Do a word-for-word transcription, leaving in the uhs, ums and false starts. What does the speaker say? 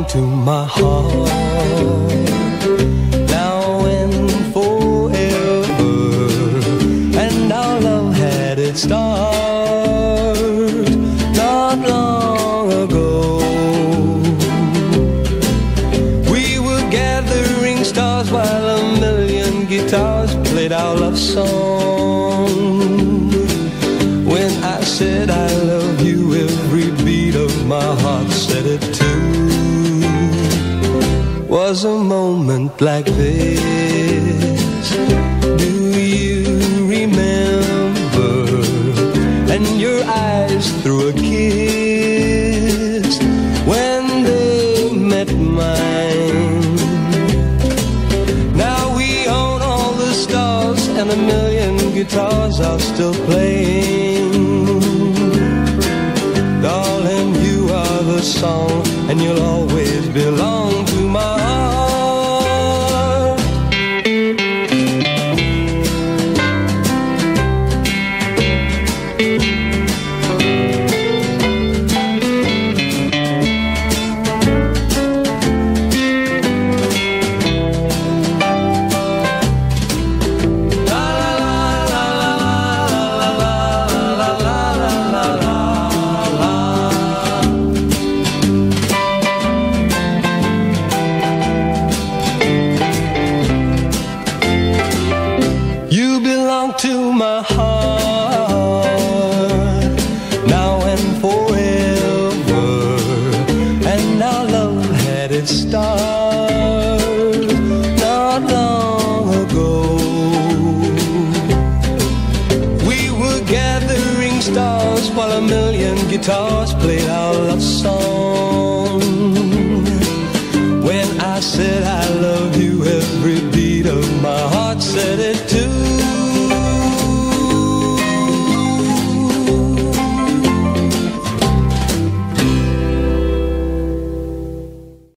to my heart. Now and forever, and our love had its start not long ago. We were gathering stars while a million guitars played our love song. When I said I love you, every beat of my heart said it too. Was a moment like this, do you remember? And your eyes threw a kiss when they met mine. Now we own all the stars, and a million guitars are still playing. Darling, you are the song, and you'll always belong to my heart. To my heart, now and forever, and our love had its start not long ago. We were gathering stars while a million guitars played our love song.